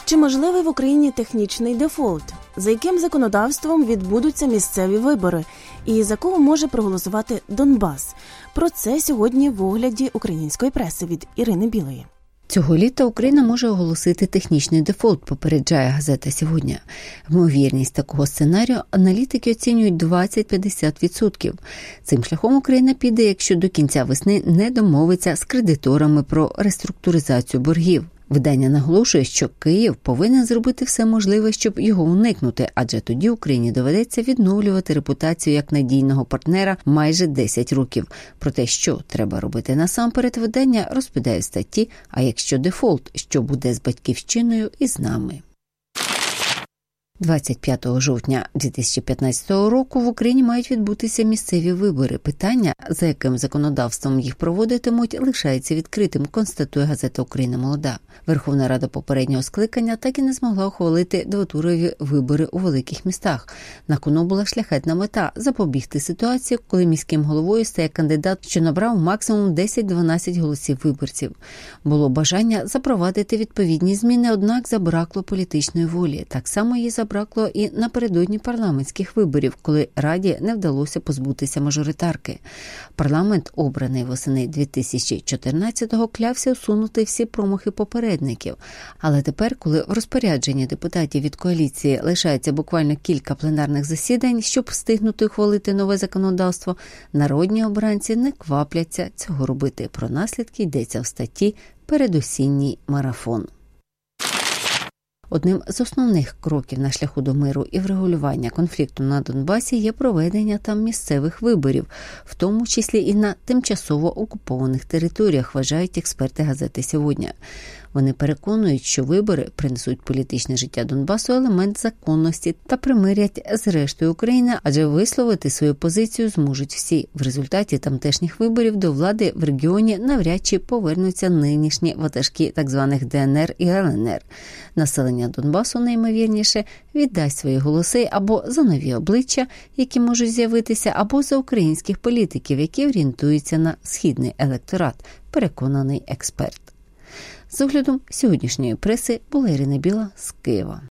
Чи можливий в Україні технічний дефолт? За яким законодавством відбудуться місцеві вибори? І за кого може проголосувати Донбас? Про це сьогодні в огляді української преси від Ірини Білої. Цього літа Україна може оголосити технічний дефолт, попереджає газета «Сьогодні». Ймовірність такого сценарію аналітики оцінюють 20-50%. Цим шляхом Україна піде, якщо до кінця весни не домовиться з кредиторами про реструктуризацію боргів. Видання наголошує, що Київ повинен зробити все можливе, щоб його уникнути, адже тоді Україні доведеться відновлювати репутацію як надійного партнера майже 10 років. Про те, що треба робити насамперед, видання розповідає в статті «А якщо дефолт? Що буде з батьківщиною і з нами?». 25 жовтня 2015 року в Україні мають відбутися місцеві вибори. Питання, за яким законодавством їх проводитимуть, лишається відкритим, констатує газета «Україна молода». Верховна Рада попереднього скликання так і не змогла ухвалити двотурові вибори у великих містах. На кону була шляхетна мета – запобігти ситуації, коли міським головою стає кандидат, що набрав максимум 10-12 голосів виборців. Було бажання запровадити відповідні зміни, однак забракло політичної волі. Так само її забракло і напередодні парламентських виборів, коли Раді не вдалося позбутися мажоритарки. Парламент, обраний восени 2014-го, клявся усунути всі промахи попередників. Але тепер, коли в розпорядженні депутатів від коаліції лишається буквально кілька пленарних засідань, щоб встигнути ухвалити нове законодавство, народні обранці не квапляться цього робити. Про наслідки йдеться в статті «Передосінній марафон». Одним з основних кроків на шляху до миру і врегулювання конфлікту на Донбасі є проведення там місцевих виборів, в тому числі і на тимчасово окупованих територіях, вважають експерти газети «Сьогодні». Вони переконують, що вибори принесуть політичне життя Донбасу елемент законності та примирять з рештою України, адже висловити свою позицію зможуть всі. В результаті тамтешніх виборів до влади в регіоні навряд чи повернуться нинішні ватажки так званих ДНР і ЛНР. Населення Донбасу найімовірніше віддасть свої голоси або за нові обличчя, які можуть з'явитися, або за українських політиків, які орієнтуються на східний електорат, переконаний експерт. З оглядом сьогоднішньої преси була Ірина Біла з Києва.